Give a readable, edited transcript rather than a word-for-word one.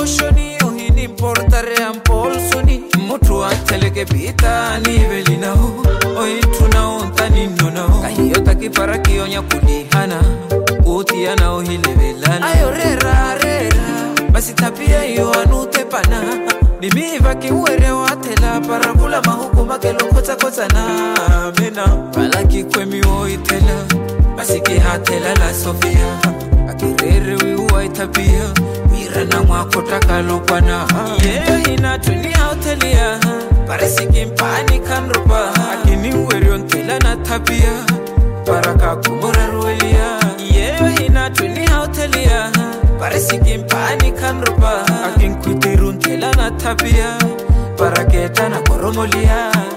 shoni ohini importare ampolsoni mutu ateleke bita ni velina oi tuna ontani nona kahiyo takipara kionya kulihana utiana ohile velana ayo rera basi tapia hiyo anute pana nimiva kiwere watela parabula mahukuma kelo kota na mena balaki kwemi oitela basi kihatela la Sofia akirere wiwa itapia mirana mwakota kalopana ina tunia hotelia paresi kimpani kanropa akini weriontela na tapia paraka kumora ruelia ina tunia hotelia paresi kimpani kanropa akin kuitirun tela na tapia paraketa na koromolia